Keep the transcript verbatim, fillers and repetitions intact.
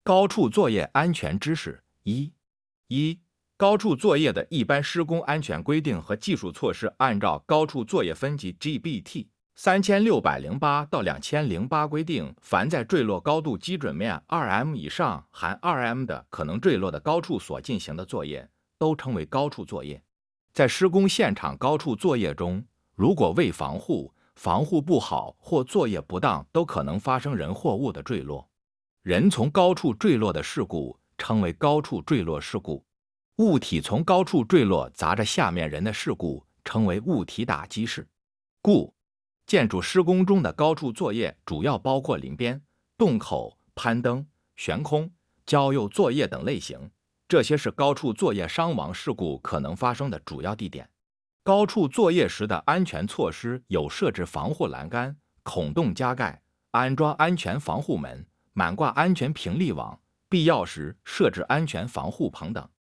高处作业安全知识一一高处作业的一般施工安全规定和技术措施，按照高处作业分级 G B T 三千六百零八到两千零八规定，凡在坠落高度基准面 二 M 以上含 二 M 的可能坠落的高处所进行的作业，都称为高处作业。在施工现场高处作业中，如果未防护、防护不好或作业不当，都可能发生人或物的坠落。人从高处坠落的事故称为高处坠落事故，物体从高处坠落砸着下面人的事故称为物体打击事故。建筑施工中的高处作业主要包括临边、洞口、攀登、悬空、交右作业等类型，这些是高处作业伤亡事故可能发生的主要地点。高处作业时的安全措施有设置防护栏杆、孔洞加盖、安装安全防护门、满挂安全平立网，必要时设置安全防护棚等。